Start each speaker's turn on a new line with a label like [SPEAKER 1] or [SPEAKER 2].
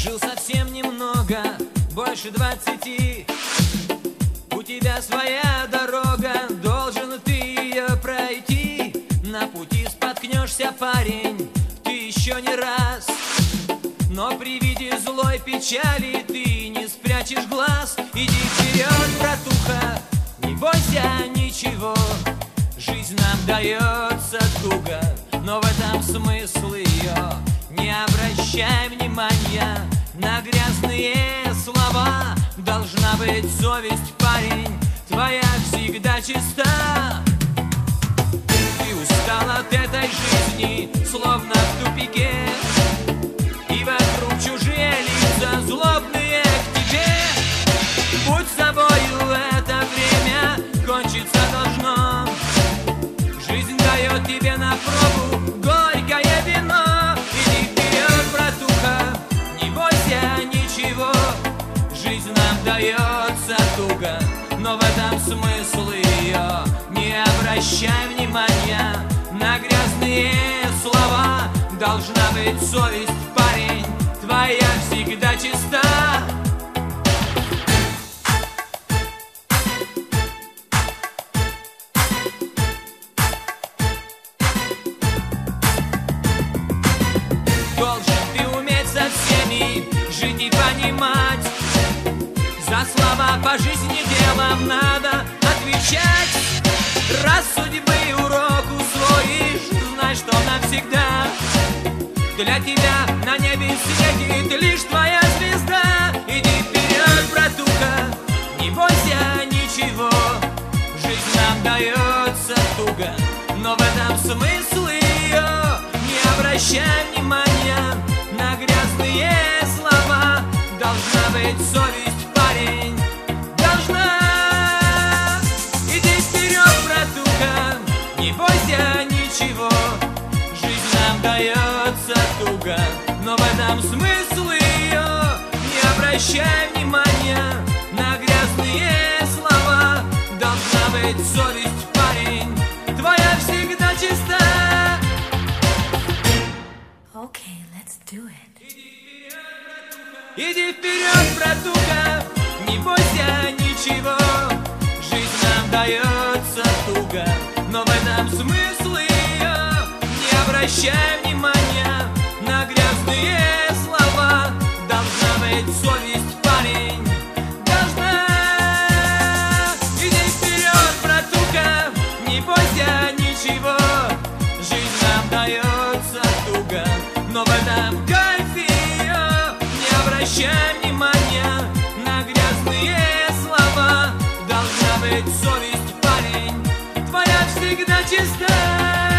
[SPEAKER 1] Жил совсем немного, больше 20. У тебя своя дорога, должен ты ее пройти. На пути споткнешься, парень, ты еще не раз. Но при виде злой печали ты не спрячешь глаз. Иди вперед, братуха, не бойся ничего. Жизнь нам дается туго, но в этом смысл ее. Не обращай внимания на грязные слова. Должна быть совесть, парень, твоя всегда чиста. Ты устал от этой жизни, словно в тупике, и вокруг чужие лица, злобные к тебе. Будь собою, это время кончиться должно. Жизнь дает тебе на пробу горькое вино. Иди вперед, братуха, не бойся ничего. Жизнь нам дается туго, но в этом смысл ее. Не обращай внимания на грязные слова. Должна быть совесть, парень, твоя всегда чиста. Должен ты уметь со всеми жить и понимать. За слова по жизни делом надо отвечать. Раз судьбы урок усвоишь, знай, что навсегда для тебя на небе светит лишь твоя звезда. Иди вперед, братуха, не бойся ничего. Жизнь нам дается туго, но в этом смысл ее. Не обращай внимания на грязные слова. Должна быть совесть, парень, должна. Иди вперед, братуха, не бойся ничего. Жизнь нам дается туго, но в этом смысл ее. Не обращай внимания на грязные слова. Должна быть совесть, парень, твоя всегда чиста.
[SPEAKER 2] Okay, let's do it.
[SPEAKER 1] Иди вперед, братуха, не бойся ничего. Жизнь нам дается туго, но в этом смысл ее. Не обращай внимания на грязные слова. Должна быть совесть, парень, должна. Иди вперед, братуха, не бойся ничего. Жизнь нам дается туго, но в этом кайф ее. Не обращай внимания на грязные слова. Должна быть совесть, парень, твоя всегда чиста.